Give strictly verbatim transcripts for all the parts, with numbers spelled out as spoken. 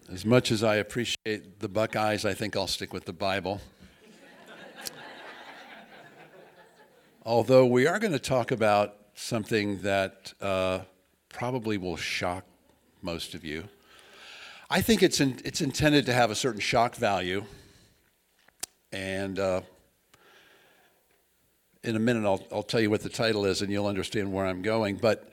As much as I appreciate the Buckeyes, I think I'll stick with the Bible. Although we are going to talk about something that uh, probably will shock most of you. I think it's in, it's intended to have a certain shock value, and uh, in a minute I'll, I'll tell you what the title is and you'll understand where I'm going. But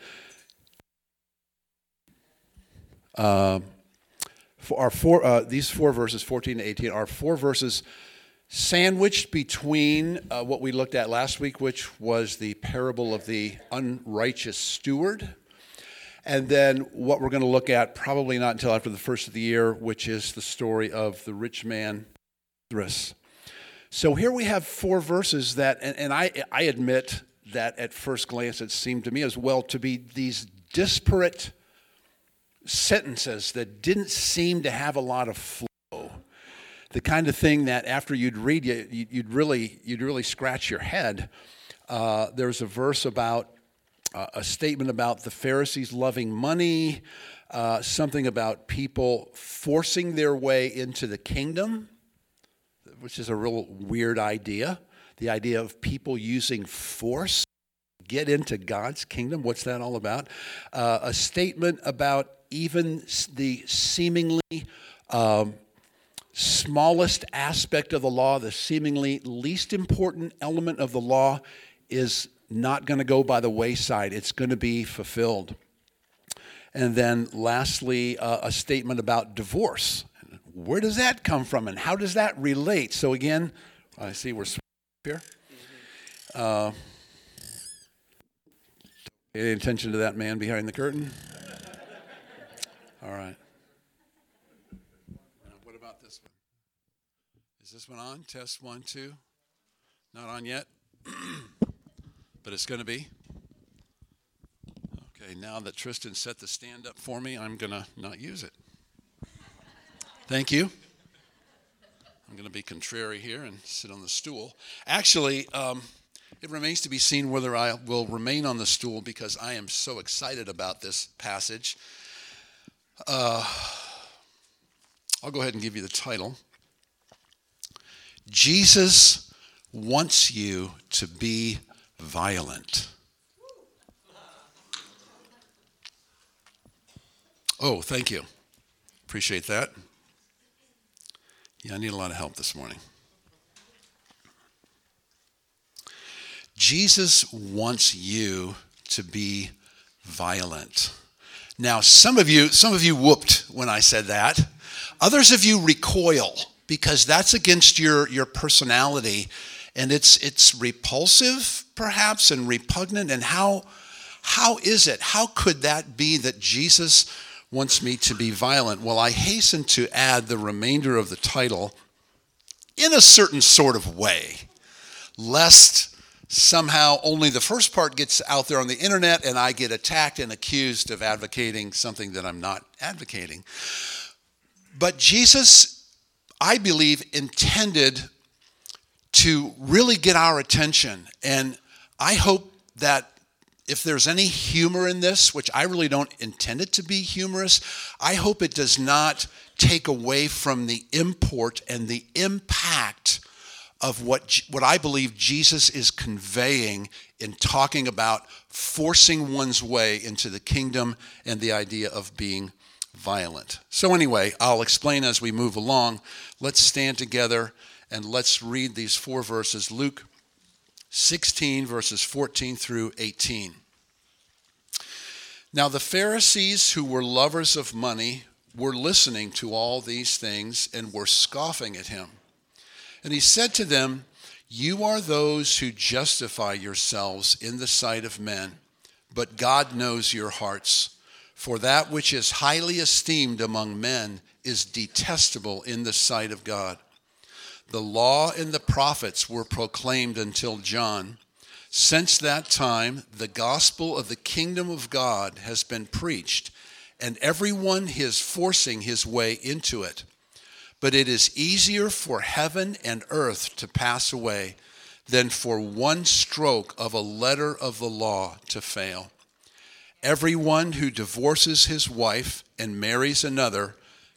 uh, for our four, uh, these four verses, fourteen to eighteen, are four verses sandwiched between uh, what we looked at last week, which was the parable of the unrighteous steward, and then what we're going to look at probably not until after the first of the year, which is the story of the rich man Lazarus. So here we have four verses that, and, and I, I admit that at first glance it seemed to me as well to be these disparate sentences that didn't seem to have a lot of flow. The kind of thing that after you'd read, you, you'd really you'd really scratch your head. Uh, there's a verse about uh, a statement about the Pharisees loving money, uh, something about people forcing their way into the kingdom, which is a real weird idea. The idea of people using force to get into God's kingdom. What's that all about? Uh, a statement about even the seemingly um, smallest aspect of the law, the seemingly least important element of the law, is not going to go by the wayside. It's going to be fulfilled. And then lastly, uh, a statement about divorce. Where does that come from and how does that relate? So again, I see we're here. Uh, pay any attention to that man behind the curtain? All right. What about this one? Is this one on? Test one, two. Not on yet, but it's going to be. Okay, now that Tristan set the stand up for me, I'm going to not use it. Thank you. I'm going to be contrary here and sit on the stool. Actually, um, it remains to be seen whether I will remain on the stool because I am so excited about this passage. Uh, I'll go ahead and give you the title. Jesus wants you to be violent. Oh, thank you. Appreciate that. Yeah, I need a lot of help this morning. Jesus wants you to be violent. Now, some of you, some of you whooped when I said that. Others of you recoil because that's against your, your personality, and it's it's repulsive, perhaps, and repugnant. And how how is it? How could that be that Jesus wants me to be violent? Well, I hasten to add the remainder of the title in a certain sort of way, lest somehow only the first part gets out there on the internet and I get attacked and accused of advocating something that I'm not advocating. But Jesus, I believe, intended to really get our attention. And I hope that if there's any humor in this, which I really don't intend it to be humorous, I hope it does not take away from the import and the impact of what what I believe Jesus is conveying in talking about forcing one's way into the kingdom and the idea of being violent. So anyway, I'll explain as we move along. Let's stand together and let's read these four verses. Luke sixteen, verses fourteen through eighteen. Now the Pharisees, who were lovers of money, were listening to all these things and were scoffing at him. And he said to them, "You are those who justify yourselves in the sight of men, but God knows your hearts. For that which is highly esteemed among men is detestable in the sight of God. The law and the prophets were proclaimed until John. Since that time, the gospel of the kingdom of God has been preached, and everyone is forcing his way into it. But it is easier for heaven and earth to pass away than for one stroke of a letter of the law to fail. Everyone who divorces his wife and marries another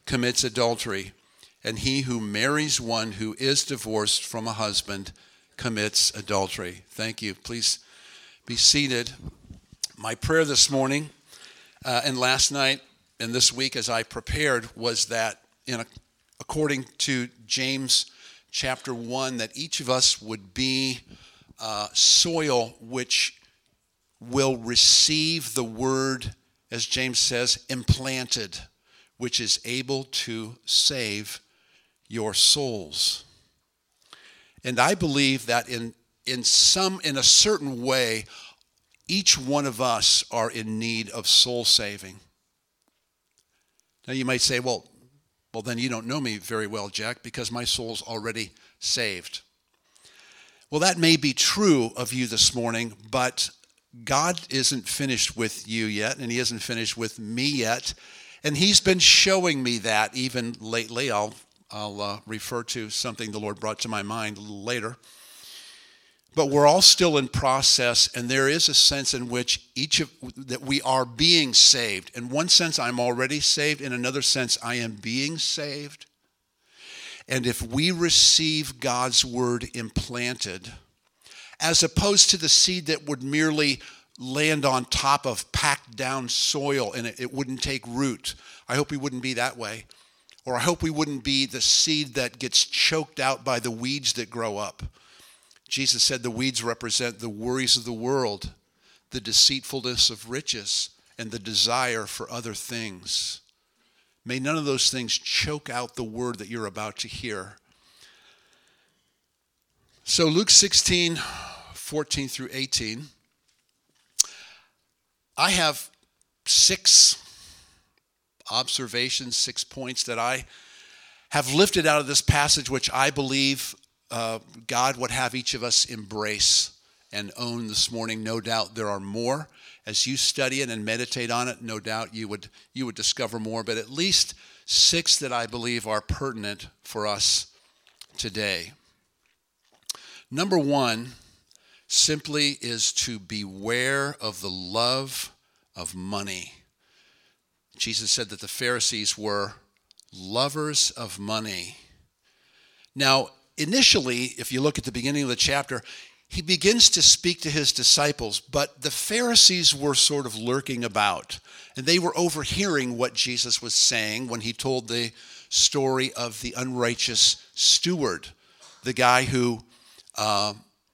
commits adultery, and he who marries one who is divorced from a husband commits adultery. Thank you. Please be seated. My prayer this morning uh, and last night and this week as I prepared was that in a, according to James chapter one, that each of us would be uh, soil which will receive the word, as James says, implanted, which is able to save your souls. And I believe that in in some in a certain way, each one of us are in need of soul saving. Now you might say, well, well then you don't know me very well, Jack, because my soul's already saved. Well, that may be true of you this morning, but God isn't finished with you yet, and he isn't finished with me yet. And he's been showing me that even lately. I'll I'll uh, refer to something the Lord brought to my mind a little later. But we're all still in process, and there is a sense in which each of that we are being saved. In one sense, I'm already saved. In another sense, I am being saved. And if we receive God's word implanted, as opposed to the seed that would merely land on top of packed down soil and it, it wouldn't take root. I hope we wouldn't be that way. Or I hope we wouldn't be the seed that gets choked out by the weeds that grow up. Jesus said the weeds represent the worries of the world, the deceitfulness of riches, and the desire for other things. May none of those things choke out the word that you're about to hear. So Luke sixteen, fourteen through eighteen. I have six observations, six points that I have lifted out of this passage, which I believe uh, God would have each of us embrace and own this morning. No doubt there are more. As you study it and meditate on it, no doubt you would you would discover more, but at least six that I believe are pertinent for us today. Number one simply is to beware of the love of money. Jesus said that the Pharisees were lovers of money. Now, initially, if you look at the beginning of the chapter, he begins to speak to his disciples, but the Pharisees were sort of lurking about, and they were overhearing what Jesus was saying when he told the story of the unrighteous steward, the guy who uh,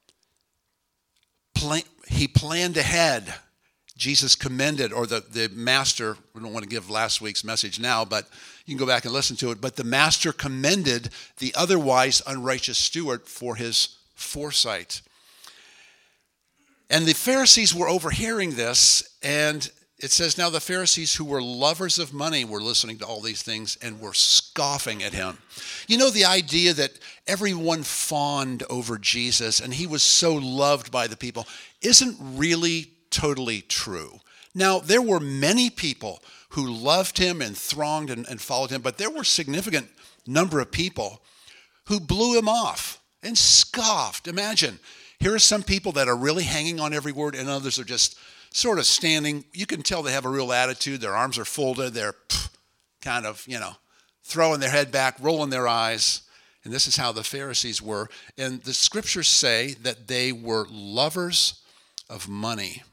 plan, he planned ahead. Jesus commended, or the, the master, we don't want to give last week's message now, but you can go back and listen to it, but the master commended the otherwise unrighteous steward for his foresight. And the Pharisees were overhearing this, and it says, now the Pharisees who were lovers of money were listening to all these things and were scoffing at him. You know, the idea that everyone fawned over Jesus and he was so loved by the people isn't really totally true. Now, there were many people who loved him and thronged and, and followed him, but there were a significant number of people who blew him off and scoffed. Imagine, here are some people that are really hanging on every word, and others are just sort of standing. You can tell they have a real attitude. Their arms are folded. They're pff, kind of, you know, throwing their head back, rolling their eyes. And this is how the Pharisees were. And the scriptures say that they were lovers of money.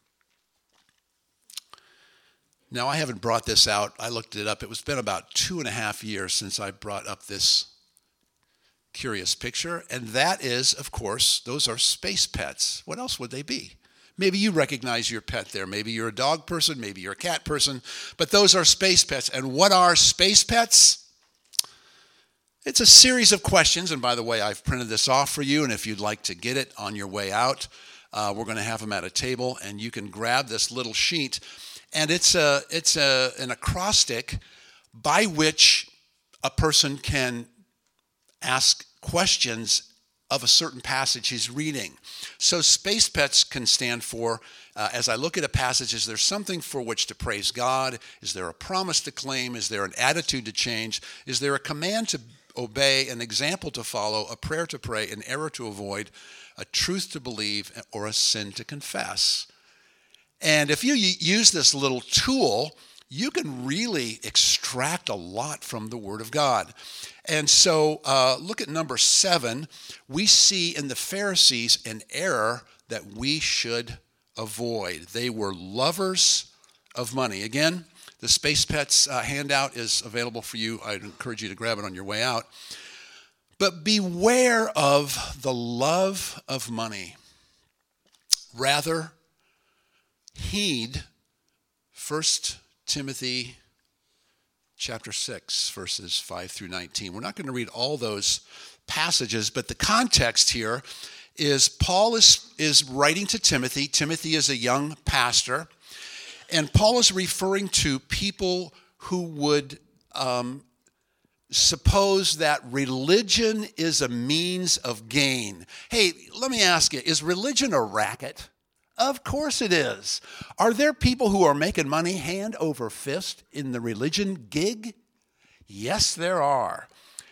Now, I haven't brought this out. I looked it up. It was been about two and a half years since I brought up this curious picture. And that is, of course, those are space pets. What else would they be? Maybe you recognize your pet there. Maybe you're a dog person. Maybe you're a cat person. But those are space pets. And what are space pets? It's a series of questions. And by the way, I've printed this off for you. And if you'd like to get it on your way out, uh, we're going to have them at a table. And you can grab this little sheet. And it's a it's a, an acrostic by which a person can ask questions of a certain passage he's reading. So space pets can stand for, uh, as I look at a passage, is there something for which to praise God? Is there a promise to claim? Is there an attitude to change? Is there a command to obey, an example to follow, a prayer to pray, an error to avoid, a truth to believe, or a sin to confess? And if you use this little tool, you can really extract a lot from the Word of God. And so uh, look at number seven. We see in the Pharisees an error that we should avoid. They were lovers of money. Again, the Space Pets uh, handout is available for you. I'd encourage you to grab it on your way out. But beware of the love of money. Rather, heed First Timothy chapter six, verses five through nineteen. We're not going to read all those passages, but the context here is Paul is, is writing to Timothy. Timothy is a young pastor, and Paul is referring to people who would um, suppose that religion is a means of gain. Hey, let me ask you, is religion a racket? Of course it is. Are there people who are making money hand over fist in the religion gig? Yes, there are.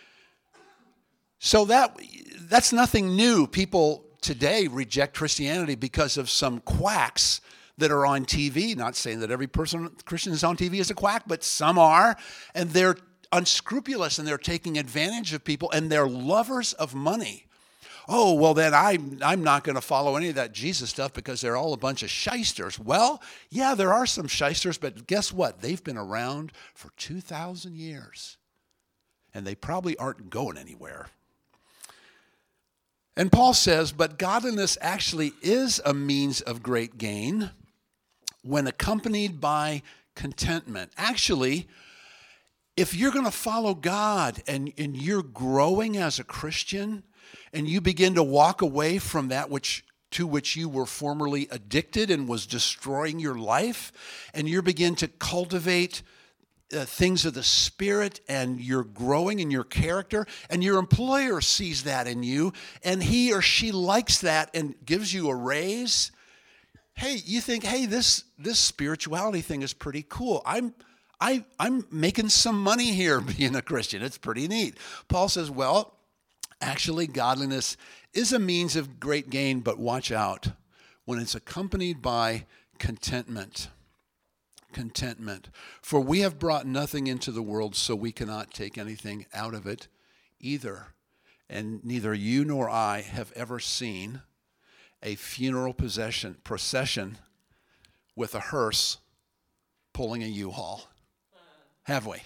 So that that's nothing new. People today reject Christianity because of some quacks that are on T V. Not saying that every person Christian is on T V is a quack, but some are, and they're unscrupulous and they're taking advantage of people, and they're lovers of money. Oh, well, then I'm, I'm not going to follow any of that Jesus stuff because they're all a bunch of shysters. Well, yeah, there are some shysters, but guess what? They've been around for two thousand years, and they probably aren't going anywhere. And Paul says, but godliness actually is a means of great gain when accompanied by contentment. Actually, if you're going to follow God and, and you're growing as a Christian, and you begin to walk away from that which to which you were formerly addicted and was destroying your life, and you begin to cultivate uh, things of the Spirit, and you're growing in your character, and your employer sees that in you, and he or she likes that and gives you a raise, hey, you think, hey, this this spirituality thing is pretty cool. I'm I, I'm making some money here being a Christian. It's pretty neat. Paul says, well, actually, godliness is a means of great gain, but watch out when it's accompanied by contentment. Contentment. For we have brought nothing into the world, so we cannot take anything out of it either. And neither you nor I have ever seen a funeral procession, procession with a hearse pulling a U-Haul. Have we?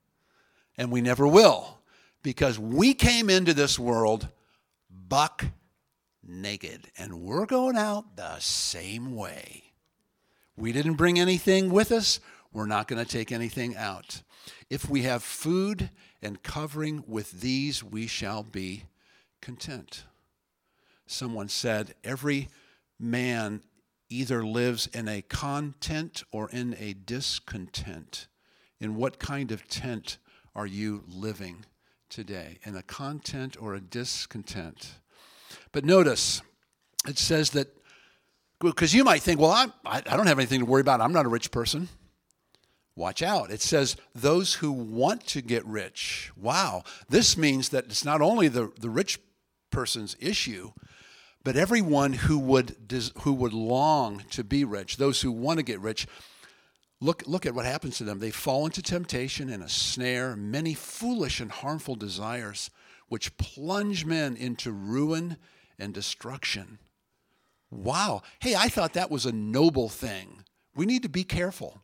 And we never will. Because we came into this world buck naked, and we're going out the same way. We didn't bring anything with us. We're not going to take anything out. If we have food and covering, with these we shall be content. Someone said, every man either lives in a content or in a discontent. In what kind of tent are you living today? In a content or a discontent? But notice, it says that, because you might think, well, I'm, I, I don't have anything to worry about. I'm not a rich person. Watch out. It says those who want to get rich. Wow. This means that it's not only the, the rich person's issue, but everyone who would who would long to be rich, those who want to get rich. Look, look at what happens to them. They fall into temptation and a snare, many foolish and harmful desires, which plunge men into ruin and destruction. Wow. Hey, I thought that was a noble thing. We need to be careful.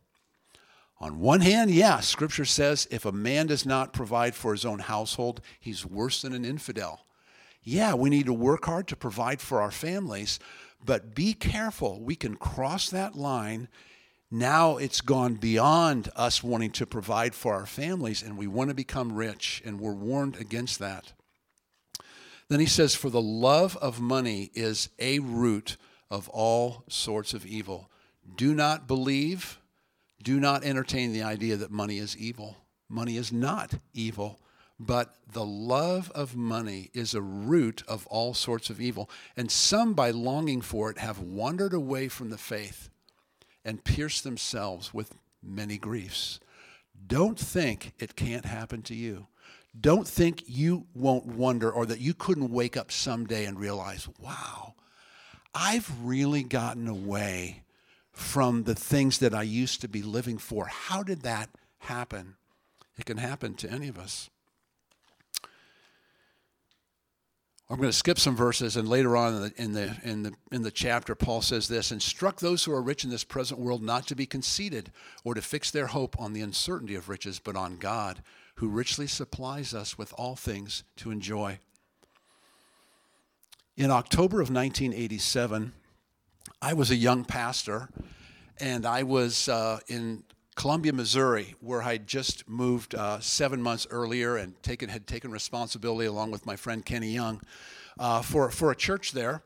On one hand, yeah, Scripture says if a man does not provide for his own household, he's worse than an infidel. Yeah, we need to work hard to provide for our families, but be careful. We can cross that line. Now it's gone beyond us wanting to provide for our families, and we want to become rich, and we're warned against that. Then he says, for the love of money is a root of all sorts of evil. Do not believe, do not entertain the idea that money is evil. Money is not evil, but the love of money is a root of all sorts of evil. And some, by longing for it, have wandered away from the faith and pierced themselves with many griefs. Don't think it can't happen to you. Don't think you won't wonder, or that you couldn't wake up someday and realize, wow, I've really gotten away from the things that I used to be living for. How did that happen? It can happen to any of us. I'm going to skip some verses, and later on in the, in the in the in the chapter, Paul says this: "Instruct those who are rich in this present world not to be conceited, or to fix their hope on the uncertainty of riches, but on God, who richly supplies us with all things to enjoy." In October of nineteen eighty-seven, I was a young pastor, and I was uh, in Columbia, Missouri, where I'd just moved uh, seven months earlier and taken had taken responsibility along with my friend Kenny Young uh, for for a church there.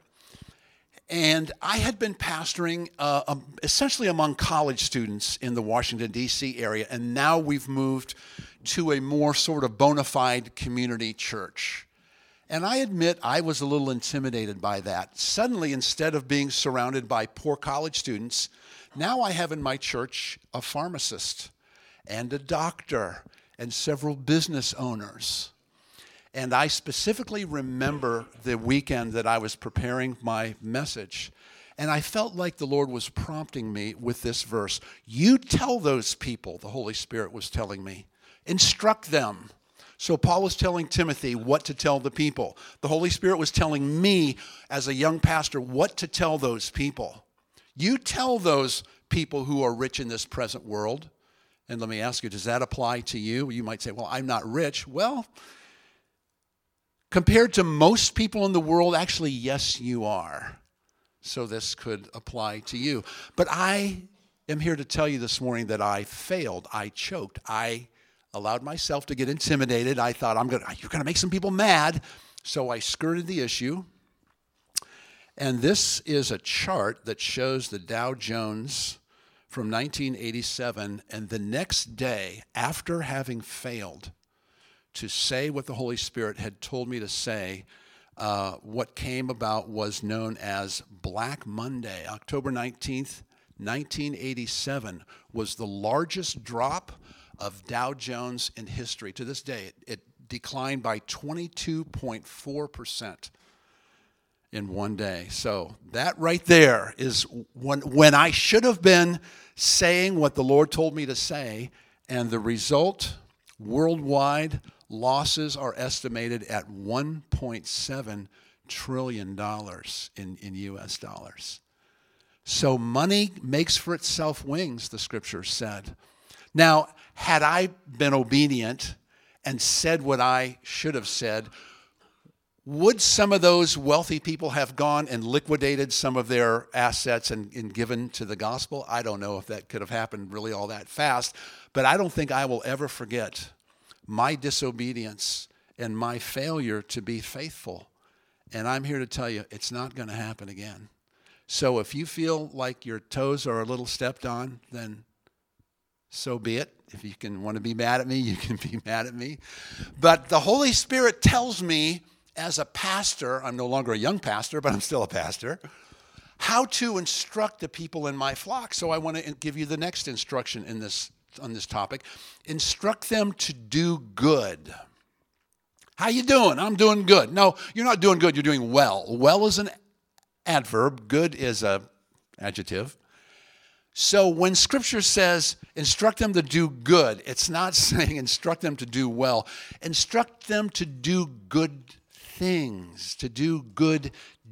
And I had been pastoring uh, um, essentially among college students in the Washington, D C area, and now we've moved to a more sort of bona fide community church. And I admit I was a little intimidated by that. Suddenly, instead of being surrounded by poor college students, now I have in my church a pharmacist and a doctor and several business owners. And I specifically remember the weekend that I was preparing my message, and I felt like the Lord was prompting me with this verse. You tell those people, the Holy Spirit was telling me. Instruct them. So Paul was telling Timothy what to tell the people. The Holy Spirit was telling me as a young pastor what to tell those people. You tell those people who are rich in this present world. And let me ask you, does that apply to you? You might say, well, I'm not rich. Well, compared to most people in the world, actually, yes, you are. So this could apply to you. But I am here to tell you this morning that I failed. I choked. I allowed myself to get intimidated. I thought, I'm gonna, you're going to make some people mad. So I skirted the issue. And this is a chart that shows the Dow Jones from nineteen eighty-seven, and the next day, after having failed to say what the Holy Spirit had told me to say, uh, what came about was known as Black Monday. October nineteenth, nineteen eighty-seven was the largest drop of Dow Jones in history. To this day, it, it declined by twenty-two point four percent. In one day. So that right there is when, when I should have been saying what the Lord told me to say, and the result, worldwide losses are estimated at one point seven trillion dollars in, in U S dollars. So money makes for itself wings, the scripture said. Now, had I been obedient and said what I should have said, would some of those wealthy people have gone and liquidated some of their assets and, and given to the gospel? I don't know if that could have happened really all that fast, but I don't think I will ever forget my disobedience and my failure to be faithful. And I'm here to tell you, it's not going to happen again. So if you feel like your toes are a little stepped on, then so be it. If you can want to be mad at me, you can be mad at me. But the Holy Spirit tells me, as a pastor, I'm no longer a young pastor, but I'm still a pastor, how to instruct the people in my flock. So I want to give you the next instruction in this on this topic. Instruct them to do good. How you doing? I'm doing good. No, you're not doing good. You're doing well. Well is an adverb. Good is a adjective. So when Scripture says instruct them to do good, it's not saying instruct them to do well. Instruct them to do good things, to do good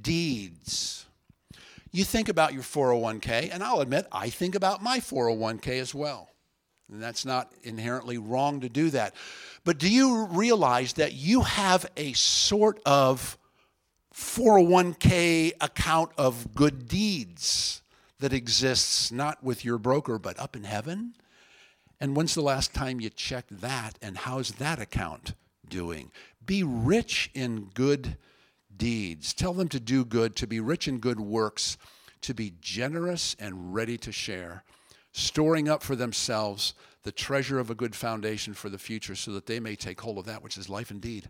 deeds. You think about your four oh one k, and I'll admit I think about my four oh one k as well. And that's not inherently wrong to do that. But do you realize that you have a sort of four oh one k account of good deeds that exists not with your broker but up in heaven? And when's the last time you checked that, and how's that account doing? Be rich in good deeds. Tell them to do good, to be rich in good works, to be generous and ready to share, storing up for themselves the treasure of a good foundation for the future, so that they may take hold of that which is life indeed.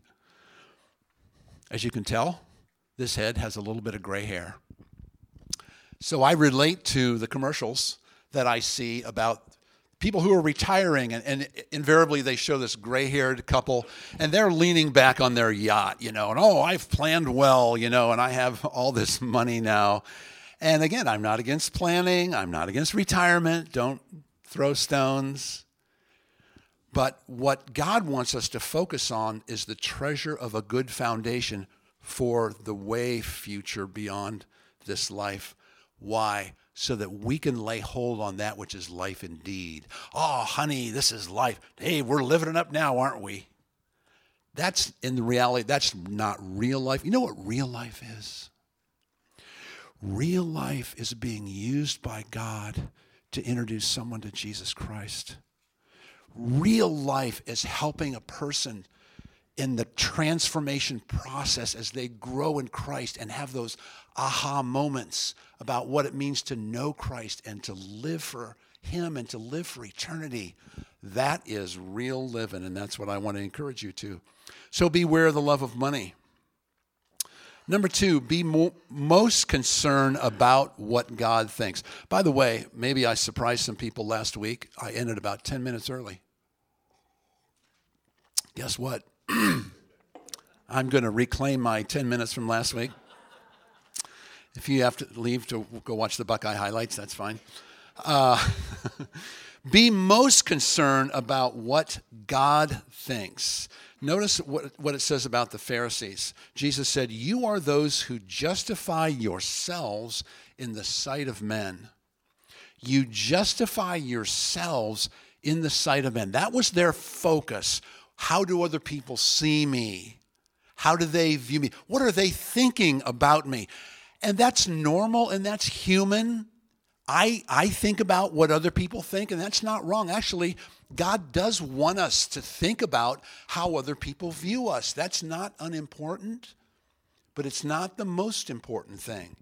As you can tell, this head has a little bit of gray hair. So I relate to the commercials that I see about people who are retiring, and, and invariably they show this gray-haired couple, and they're leaning back on their yacht, you know, and, oh, I've planned well, you know, and I have all this money now. And again, I'm not against planning. I'm not against retirement. Don't throw stones. But what God wants us to focus on is the treasure of a good foundation for the way future beyond this life. Why? So that we can lay hold on that which is life indeed. Oh, honey, this is life. Hey, we're living it up now, aren't we? That's in the reality, that's not real life. You know what real life is? Real life is being used by God to introduce someone to Jesus Christ. Real life is helping a person in the transformation process as they grow in Christ and have those aha moments about what it means to know Christ and to live for him and to live for eternity. That is real living, and that's what I want to encourage you to. So beware of the love of money. Number two, be mo- most concerned about what God thinks. By the way, maybe I surprised some people last week. I ended about ten minutes early. Guess what? I'm going to reclaim my ten minutes from last week. If you have to leave to go watch the Buckeye highlights, that's fine. Uh, be most concerned about what God thinks. Notice what, what it says about the Pharisees. Jesus said, "You are those who justify yourselves in the sight of men." You justify yourselves in the sight of men. That was their focus. How do other people see me? How do they view me? What are they thinking about me? And that's normal and that's human. I, I think about what other people think, and that's not wrong. Actually, God does want us to think about how other people view us. That's not unimportant, but it's not the most important thing.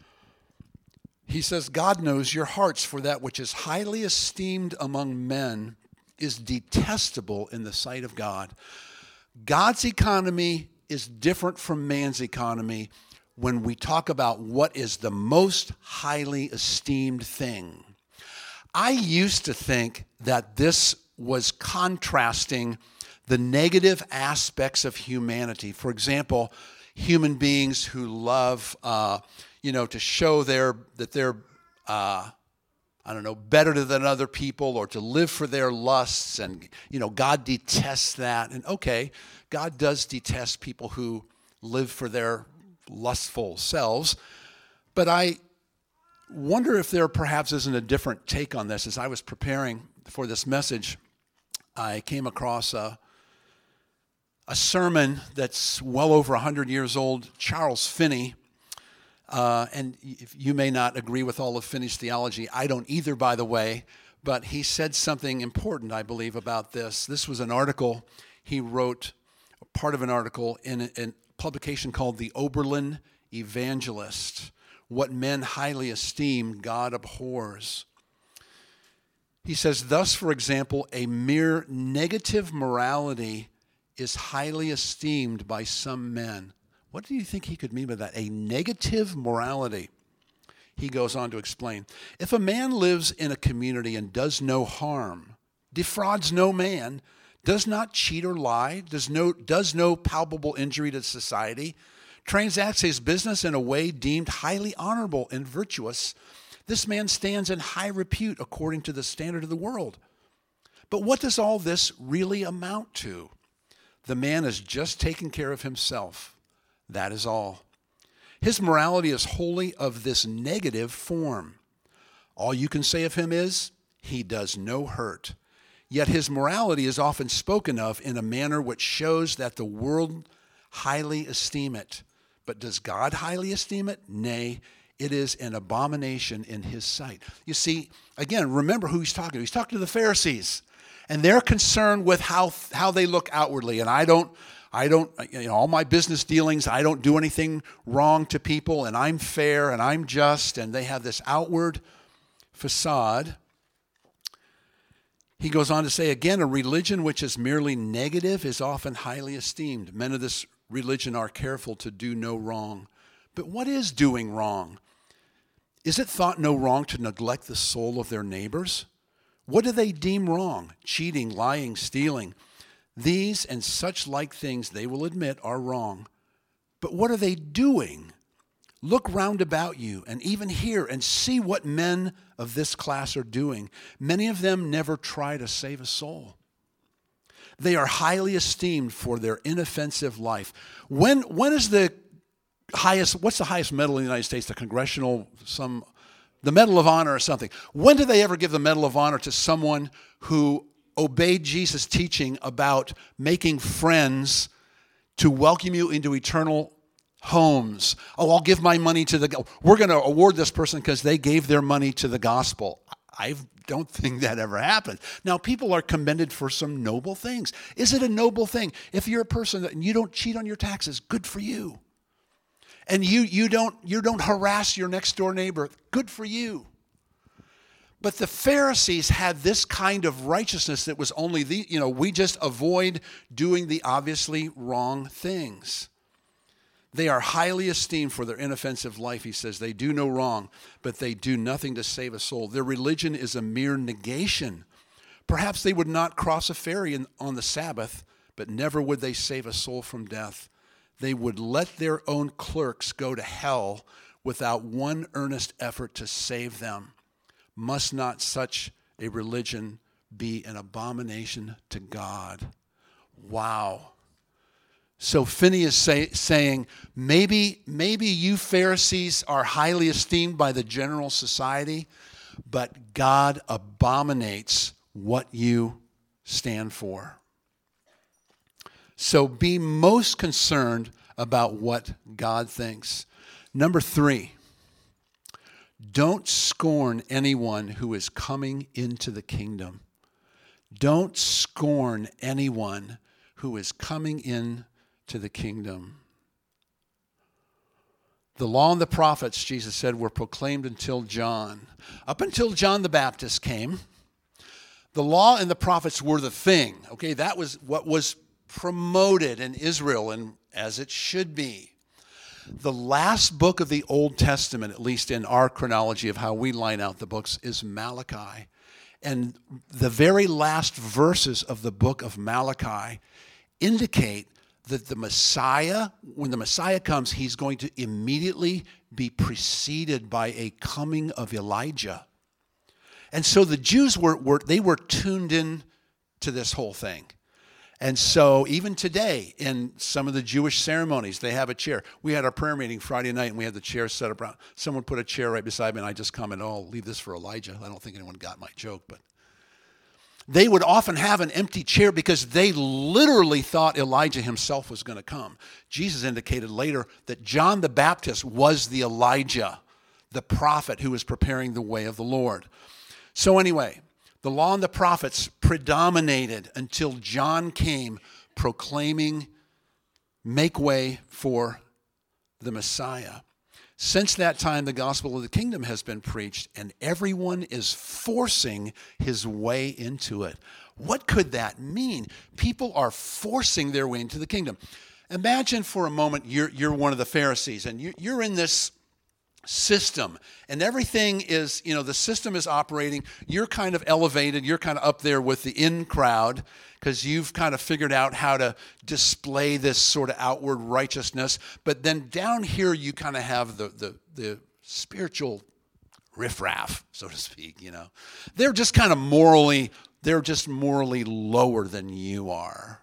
He says, God knows your hearts, for that which is highly esteemed among men is detestable in the sight of God. God's economy is different from man's economy when we talk about what is the most highly esteemed thing. I used to think that this was contrasting the negative aspects of humanity. For example, human beings who love, uh, you know, to show their that they're, uh, I don't know, better than other people, or to live for their lusts, and you know, God detests that. And okay, God does detest people who live for their lustful selves, but I wonder if there perhaps isn't a different take on this. As I was preparing for this message, I came across a, a sermon that's well over one hundred years old, Charles Finney, uh, and you may not agree with all of Finney's theology. I don't either, by the way, but he said something important, I believe, about this. This was an article he wrote, part of an article in an publication called The Oberlin Evangelist. What men highly esteem, God abhors. He says, thus, for example, a mere negative morality is highly esteemed by some men. What do you think he could mean by that? A negative morality. He goes on to explain, if a man lives in a community and does no harm, defrauds no man, does not cheat or lie, does no, does no palpable injury to society, transacts his business in a way deemed highly honorable and virtuous, this man stands in high repute according to the standard of the world. But what does all this really amount to? The man is just taking care of himself. That is all. His morality is wholly of this negative form. All you can say of him is, he does no hurt. Yet his morality is often spoken of in a manner which shows that the world highly esteem it. But does God highly esteem it? Nay, it is an abomination in his sight. You see, again, remember who he's talking to. He's talking to the Pharisees, and they're concerned with how how they look outwardly. And I don't, I don't, you know, all my business dealings, I don't do anything wrong to people, and I'm fair and I'm just, and they have this outward facade. He goes on to say, again, a religion which is merely negative is often highly esteemed. Men of this religion are careful to do no wrong. But what is doing wrong? Is it thought no wrong to neglect the soul of their neighbors? What do they deem wrong? Cheating, lying, stealing. These and such like things they will admit are wrong. But what are they doing? Look round about you and even here and see what men of this class are doing. Many of them never try to save a soul. They are highly esteemed for their inoffensive life. When when is the highest, what's the highest medal in the United States? The Congressional, some, the Medal of Honor or something. When do they ever give the Medal of Honor to someone who obeyed Jesus' teaching about making friends to welcome you into eternal homes? Oh, I'll give my money to the, we're going to award this person because they gave their money to the gospel. I don't think that ever happened. Now, people are commended for some noble things. Is it a noble thing? If you're a person that, and you don't cheat on your taxes, good for you. And you you don't you don't harass your next door neighbor, good for you. But the Pharisees had this kind of righteousness that was only the, you know, we just avoid doing the obviously wrong things. They are highly esteemed for their inoffensive life, he says. They do no wrong, but they do nothing to save a soul. Their religion is a mere negation. Perhaps they would not cross a ferry in, on the Sabbath, but never would they save a soul from death. They would let their own clerks go to hell without one earnest effort to save them. Must not such a religion be an abomination to God? Wow. So Phineas say, saying, maybe, maybe you Pharisees are highly esteemed by the general society, but God abominates what you stand for. So be most concerned about what God thinks. Number three, don't scorn anyone who is coming into the kingdom. Don't scorn anyone who is coming in to the kingdom. The law and the prophets, Jesus said, were proclaimed until John. Up until John the Baptist came, the law and the prophets were the thing. Okay, that was what was promoted in Israel, and as it should be. The last book of the Old Testament, at least in our chronology of how we line out the books, is Malachi. And the very last verses of the book of Malachi indicate that the Messiah, when the Messiah comes, he's going to immediately be preceded by a coming of Elijah. And so the Jews were, were they were tuned in to this whole thing. And so even today, in some of the Jewish ceremonies, they have a chair. We had our prayer meeting Friday night, and we had the chair set up around. Someone put a chair right beside me, and I just commented, oh, I'll leave this for Elijah. I don't think anyone got my joke, but they would often have an empty chair because they literally thought Elijah himself was going to come. Jesus indicated later that John the Baptist was the Elijah, the prophet who was preparing the way of the Lord. So anyway, the law and the prophets predominated until John came proclaiming, make way for the Messiah. Since that time, the gospel of the kingdom has been preached, and everyone is forcing his way into it. What could that mean? People are forcing their way into the kingdom. Imagine for a moment you're, you're one of the Pharisees, and you, you're in this system, and everything is, you know, the system is operating. You're kind of elevated. You're kind of up there with the in crowd because you've kind of figured out how to display this sort of outward righteousness. But then down here, you kind of have the the, the spiritual riffraff, so to speak. You know, they're just kind of morally, they're just morally lower than you are.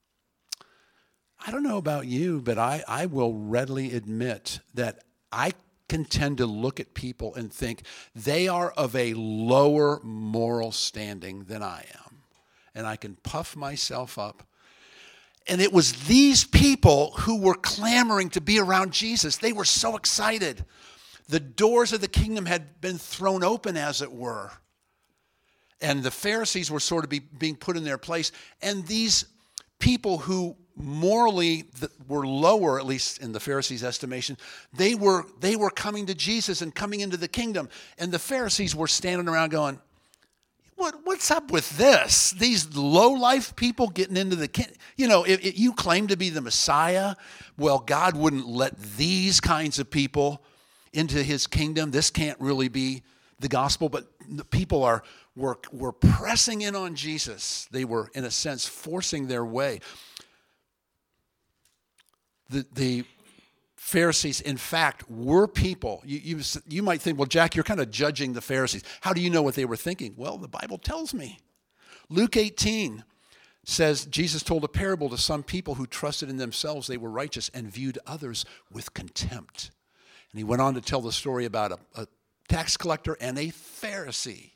I don't know about you, but I, I will readily admit that I can tend to look at people and think they are of a lower moral standing than I am. And I can puff myself up. And it was these people who were clamoring to be around Jesus. They were so excited. The doors of the kingdom had been thrown open, as it were. And the Pharisees were sort of be, being put in their place. And these people who morally were lower, at least in the Pharisees' estimation, they were they were coming to Jesus and coming into the kingdom. And the Pharisees were standing around going, what what's up with this? These low-life people getting into the kingdom. You know, if, if you claim to be the Messiah, well, God wouldn't let these kinds of people into his kingdom. This can't really be the gospel. But the people are were, were pressing in on Jesus. They were, in a sense, forcing their way. The, the Pharisees, in fact, were people. You, you, you might think, well, Jack, you're kind of judging the Pharisees. How do you know what they were thinking? Well, the Bible tells me. Luke eighteen says Jesus told a parable to some people who trusted in themselves they were righteous and viewed others with contempt. And he went on to tell the story about a, a tax collector and a Pharisee.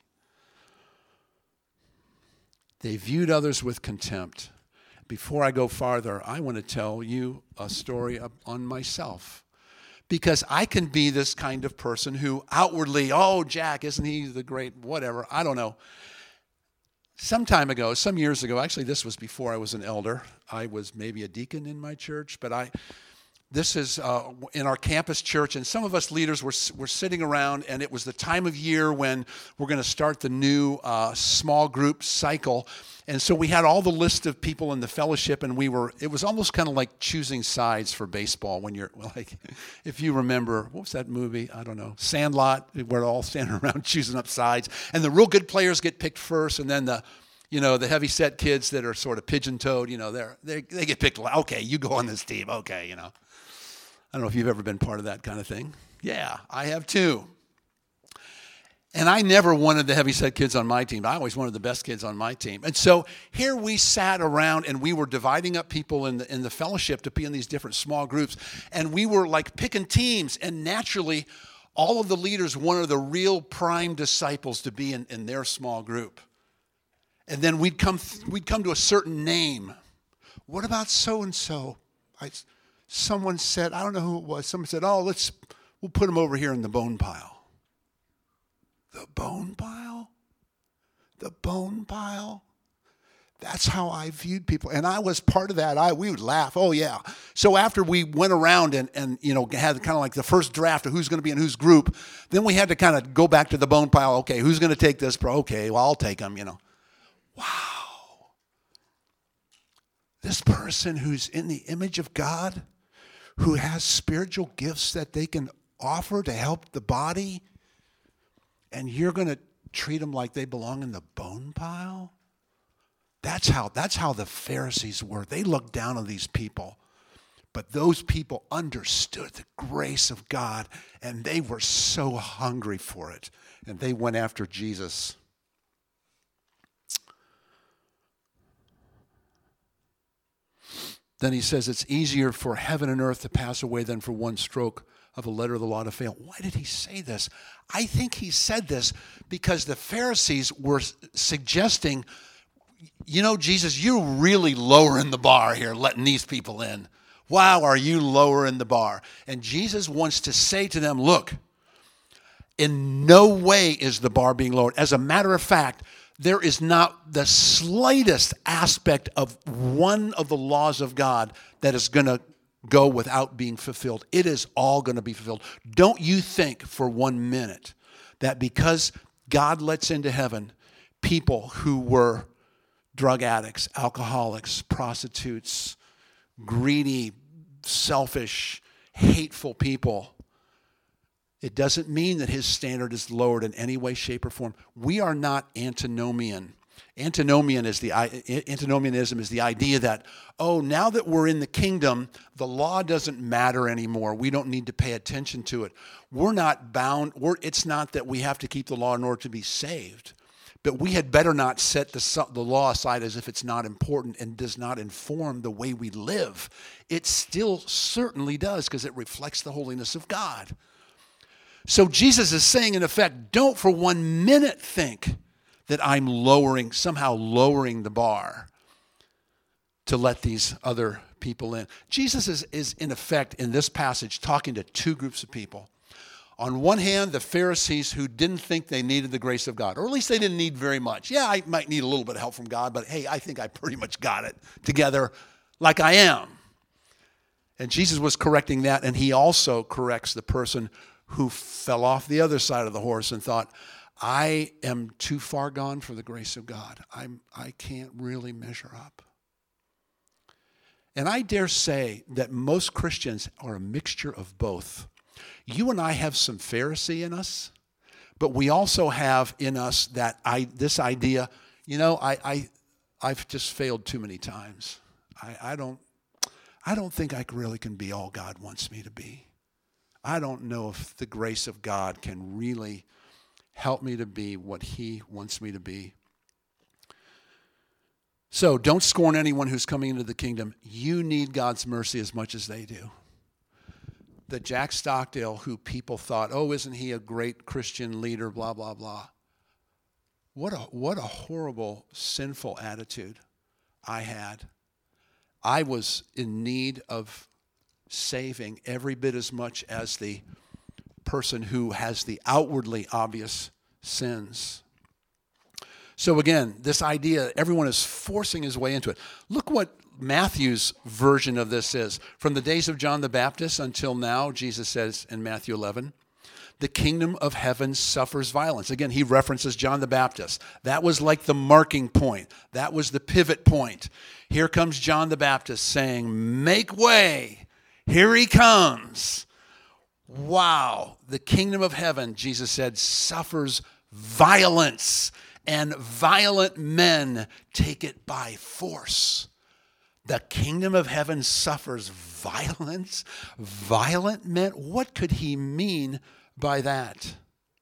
They viewed others with contempt. Before I go farther, I want to tell you a story on myself. Because I can be this kind of person who outwardly, oh, Jack, isn't he the great whatever? I don't know. Some time ago, some years ago, actually this was before I was an elder. I was maybe a deacon in my church, but I... This is uh, in our campus church, and some of us leaders were, were sitting around, and it was the time of year when we're going to start the new uh, small group cycle. And so we had all the list of people in the fellowship, and we were, it was almost kind of like choosing sides for baseball when you're, like, if you remember, what was that movie? I don't know, Sandlot, where we're all standing around choosing up sides. And the real good players get picked first, and then the, you know, the heavy-set kids that are sort of pigeon-toed, you know, they're, they they get picked. Okay, you go on this team. Okay, you know. I don't know if you've ever been part of that kind of thing. Yeah, I have too. And I never wanted the heavy-set kids on my team. I always wanted the best kids on my team. And so here we sat around, and we were dividing up people in the in the fellowship to be in these different small groups. And we were like picking teams. And naturally, all of the leaders wanted the real prime disciples to be in, in their small group. And then we'd come we'd come to a certain name. What about so-and-so? I... Someone said, I don't know who it was, someone said, oh, let's, we'll put him over here in the bone pile. The bone pile? The bone pile? That's how I viewed people. And I was part of that. I we would laugh. Oh, yeah. So after we went around and, and you know, had kind of like the first draft of who's going to be in whose group, then we had to kind of go back to the bone pile. Okay, who's going to take this? Okay, well, I'll take him, you know. Wow. This person who's in the image of God, who has spiritual gifts that they can offer to help the body, and you're going to treat them like they belong in the bone pile? That's how, that's how the Pharisees were. They looked down on these people. But those people understood the grace of God, and they were so hungry for it. And they went after Jesus. Then he says it's easier for heaven and earth to pass away than for one stroke of a letter of the law to fail. Why did he say this? I think he said this because the Pharisees were suggesting, you know, Jesus, you're really lowering the bar here, letting these people in. Wow, are you lowering the bar? And Jesus wants to say to them, look, in no way is the bar being lowered. As a matter of fact, there is not the slightest aspect of one of the laws of God that is going to go without being fulfilled. It is all going to be fulfilled. Don't you think for one minute that because God lets into heaven people who were drug addicts, alcoholics, prostitutes, greedy, selfish, hateful people, it doesn't mean that his standard is lowered in any way, shape, or form. We are not antinomian. Antinomian is the antinomianism is the idea that, oh, now that we're in the kingdom, the law doesn't matter anymore. We don't need to pay attention to it. We're not bound. We're, it's not that we have to keep the law in order to be saved, but we had better not set the, the law aside as if it's not important and does not inform the way we live. It still certainly does because it reflects the holiness of God. So Jesus is saying, in effect, don't for one minute think that I'm lowering, somehow lowering the bar to let these other people in. Jesus is, is, in effect, in this passage, talking to two groups of people. On one hand, the Pharisees who didn't think they needed the grace of God, or at least they didn't need very much. Yeah, I might need a little bit of help from God, but hey, I think I pretty much got it together like I am. And Jesus was correcting that, and he also corrects the person who fell off the other side of the horse and thought, I am too far gone for the grace of God. I'm, I can't really measure up. And I dare say that most Christians are a mixture of both. You and I have some Pharisee in us, but we also have in us that I, this idea, you know, I, I, I've just failed too many times. I, I don't, I don't think I really can be all God wants me to be. I don't know if the grace of God can really help me to be what he wants me to be. So don't scorn anyone who's coming into the kingdom. You need God's mercy as much as they do. The Jack Stockdale who people thought, oh, isn't he a great Christian leader, blah, blah, blah. What a, what a horrible, sinful attitude I had. I was in need of saving every bit as much as the person who has the outwardly obvious sins. So again, this idea, everyone is forcing his way into it. Look what Matthew's version of this is. From the days of John the Baptist until now, Jesus says in Matthew eleven, the kingdom of heaven suffers violence. Again, he references John the Baptist. That was like the marking point. That was the pivot point. Here comes John the Baptist saying, make way. Here he comes. Wow. The kingdom of heaven, Jesus said, suffers violence, and violent men take it by force. The kingdom of heaven suffers violence? Violent men? What could he mean by that?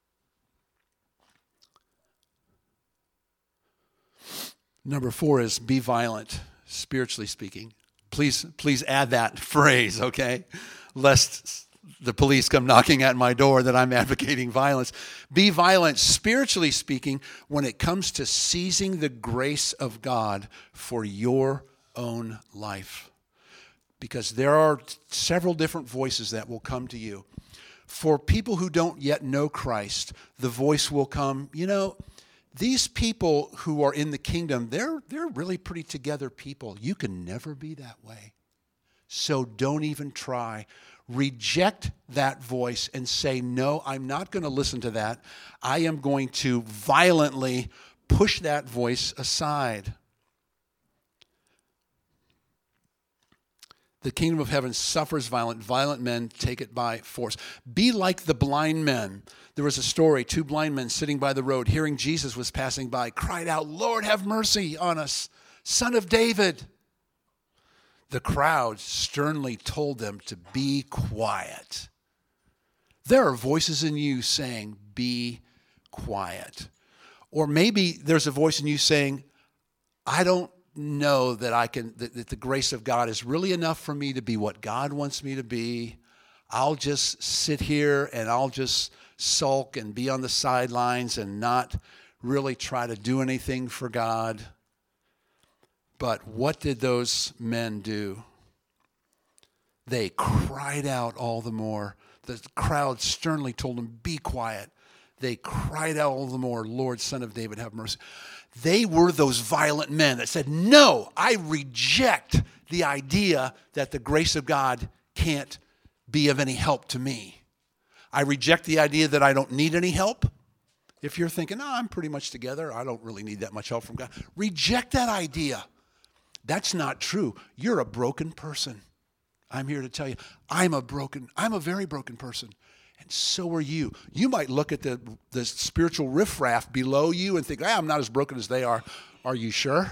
Number four is be violent, spiritually speaking. Please, please add that phrase, okay? Lest the police come knocking at my door that I'm advocating violence. Be violent, spiritually speaking, when it comes to seizing the grace of God for your own life. Because there are several different voices that will come to you. For people who don't yet know Christ, the voice will come, you know, these people who are in the kingdom, they're, they're really pretty together people. You can never be that way. So don't even try. Reject that voice and say, no, I'm not going to listen to that. I am going to violently push that voice aside. The kingdom of heaven suffers violent. Violent men take it by force. Be like the blind men. There was a story, two blind men sitting by the road, hearing Jesus was passing by, cried out, Lord, have mercy on us, Son of David. The crowd sternly told them to be quiet. There are voices in you saying, be quiet. Or maybe there's a voice in you saying, I don't know that I can, that, that the grace of God is really enough for me to be what God wants me to be. I'll just sit here and I'll just sulk and be on the sidelines and not really try to do anything for God. But what did those men do? They cried out all the more. The crowd sternly told them, be quiet. They cried out all the more, Lord, Son of David, have mercy. They were those violent men that said, no, I reject the idea that the grace of God can't be of any help to me. I reject the idea that I don't need any help. If you're thinking, oh, I'm pretty much together, I don't really need that much help from God. Reject that idea. That's not true. You're a broken person. I'm here to tell you, I'm a broken, I'm a very broken person. And so are you. You might look at the, the spiritual riffraff below you and think, ah, I'm not as broken as they are. Are you sure?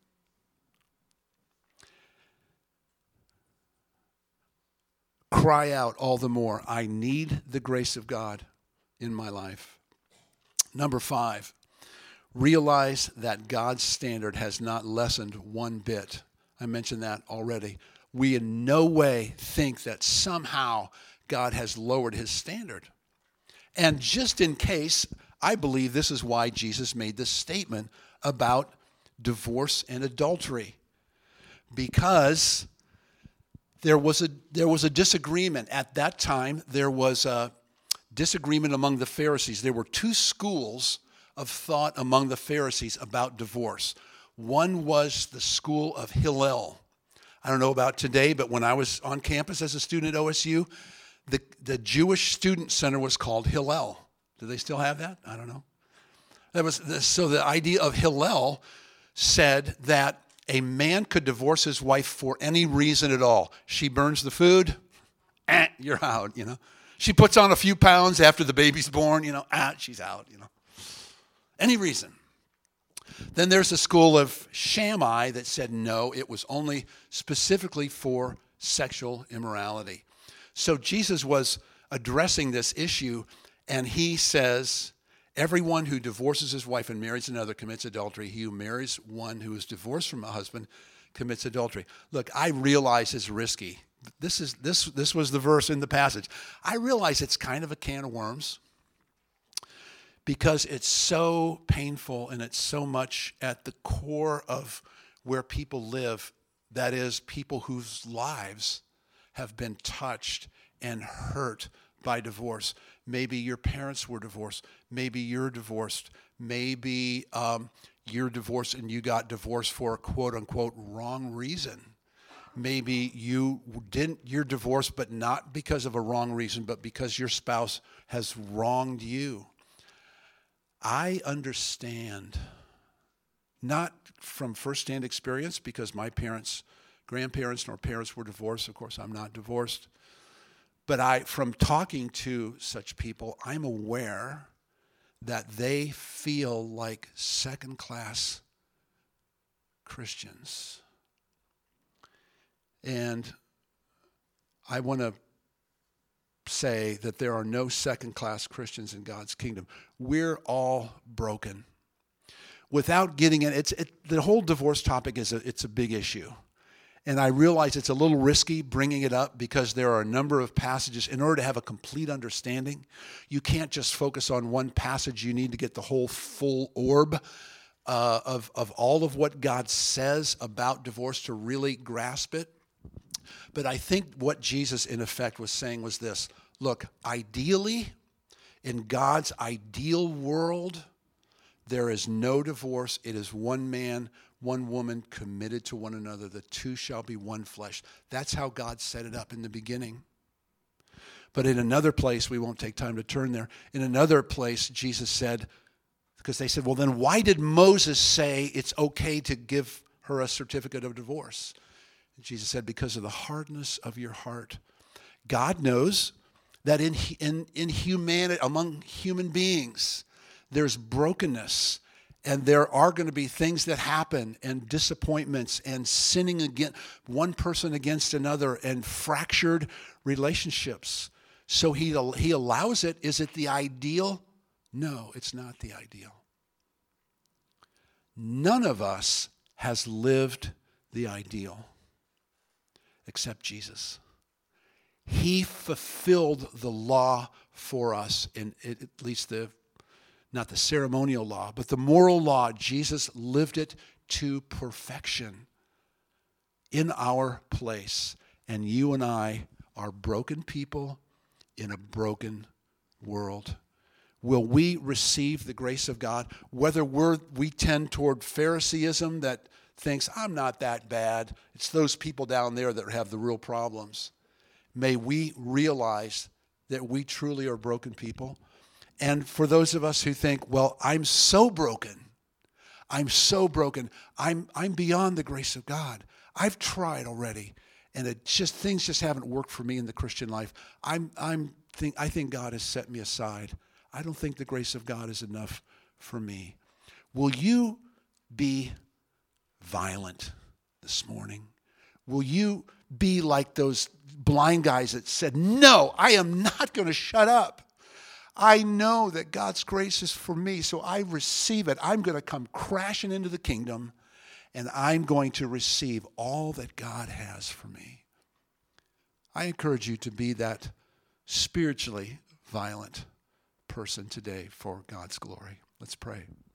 Cry out all the more, I need the grace of God in my life. Number five, realize that God's standard has not lessened one bit. I mentioned that already. We in no way think that somehow God has lowered his standard. And just in case, I believe this is why Jesus made this statement about divorce and adultery. Because there was a there was a disagreement at that time. There was a disagreement among the Pharisees. There were two schools of thought among the Pharisees about divorce. One was the school of Hillel. I don't know about today, but when I was on campus as a student at O S U, the, the Jewish Student Center was called Hillel. Do they still have that? I don't know. That was the, so the idea of Hillel said that a man could divorce his wife for any reason at all. She burns the food, eh, you're out, you know. She puts on a few pounds after the baby's born, you know, ah, she's out, you know. Any reason. Then there's a school of Shammai that said no, it was only specifically for sexual immorality. So Jesus was addressing this issue, and he says, everyone who divorces his wife and marries another commits adultery. He who marries one who is divorced from a husband commits adultery. Look, I realize it's risky. This is this this was the verse in the passage. I realize it's kind of a can of worms because it's so painful and it's so much at the core of where people live. That is, people whose lives have been touched and hurt by divorce. Maybe your parents were divorced. Maybe you're divorced. Maybe um, you're divorced and you got divorced for a quote unquote wrong reason. Maybe you didn't, you're divorced, but not because of a wrong reason, but because your spouse has wronged you. I understand, not from firsthand experience, because my parents, grandparents, nor parents were divorced. Of course, I'm not divorced. But I, from talking to such people, I'm aware that they feel like second-class Christians. And I want to say that there are no second-class Christians in God's kingdom. We're all broken. Without getting in, it's it, the whole divorce topic is a, it's a big issue. And I realize it's a little risky bringing it up because there are a number of passages. In order to have a complete understanding, you can't just focus on one passage. You need to get the whole full orb uh, of, of all of what God says about divorce to really grasp it. But I think what Jesus, in effect, was saying was this. Look, ideally, in God's ideal world, there is no divorce. It is one man, one woman committed to one another. The two shall be one flesh. That's how God set it up in the beginning. But in another place, we won't take time to turn there. In another place, Jesus said, because they said, well, then why did Moses say it's okay to give her a certificate of divorce? And Jesus said, because of the hardness of your heart. God knows that in, in, in humanity, among human beings, there's brokenness, and there are going to be things that happen, and disappointments, and sinning against one person against another, and fractured relationships. So he, he allows it. Is it the ideal? No, it's not the ideal. None of us has lived the ideal except Jesus. He fulfilled the law for us, in at least the not the ceremonial law, but the moral law. Jesus lived it to perfection in our place. And you and I are broken people in a broken world. Will we receive the grace of God? Whether we're, we tend toward Phariseeism that thinks, I'm not that bad. It's those people down there that have the real problems. May we realize that we truly are broken people. And for those of us who think, well, I'm so broken, I'm so broken, I'm I'm beyond the grace of God. I've tried already, and it just things just haven't worked for me in the Christian life. I'm I'm think I think God has set me aside. I don't think the grace of God is enough for me. Will you be violent this morning? Will you be like those blind guys that said, no, I am not going to shut up. I know that God's grace is for me, so I receive it. I'm going to come crashing into the kingdom, and I'm going to receive all that God has for me. I encourage you to be that spiritually violent person today for God's glory. Let's pray.